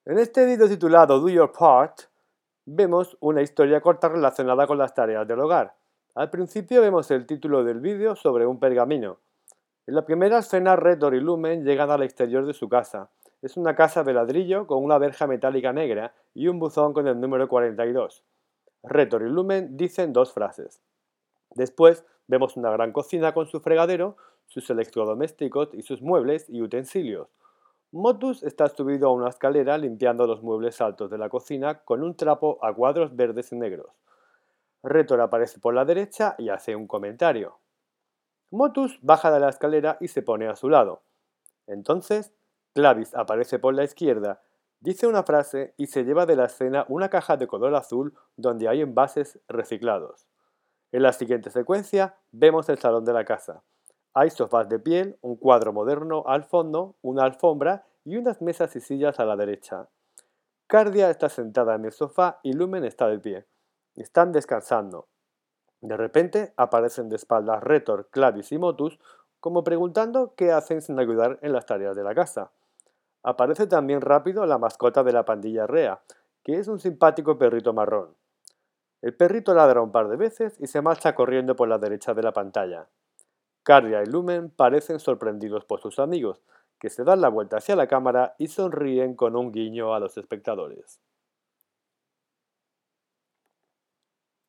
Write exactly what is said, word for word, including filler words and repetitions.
En este vídeo titulado Do Your Part, vemos una historia corta relacionada con las tareas del hogar. Al principio vemos el título del vídeo sobre un pergamino. En la primera escena, Retor y Lumen llegan al exterior de su casa. Es una casa de ladrillo con una verja metálica negra y un buzón con el número cuarenta y dos. Retor y Lumen dicen dos frases. Después vemos una gran cocina con su fregadero, sus electrodomésticos y sus muebles y utensilios. Motus está subido a una escalera limpiando los muebles altos de la cocina con un trapo a cuadros verdes y negros. Retor aparece por la derecha y hace un comentario. Motus baja de la escalera y se pone a su lado. Entonces, Clavis aparece por la izquierda, dice una frase y se lleva de la escena una caja de color azul donde hay envases reciclados. En la siguiente secuencia vemos el salón de la casa. Hay sofás de piel, un cuadro moderno al fondo, una alfombra y unas mesas y sillas a la derecha. Cardia está sentada en el sofá y Lumen está de pie. Están descansando. De repente aparecen de espaldas Retor, Clavis y Motus como preguntando qué hacen sin ayudar en las tareas de la casa. Aparece también rápido la mascota de la pandilla Rea, que es un simpático perrito marrón. El perrito ladra un par de veces y se marcha corriendo por la derecha de la pantalla. Cardia y Lumen parecen sorprendidos por sus amigos, que se dan la vuelta hacia la cámara y sonríen con un guiño a los espectadores.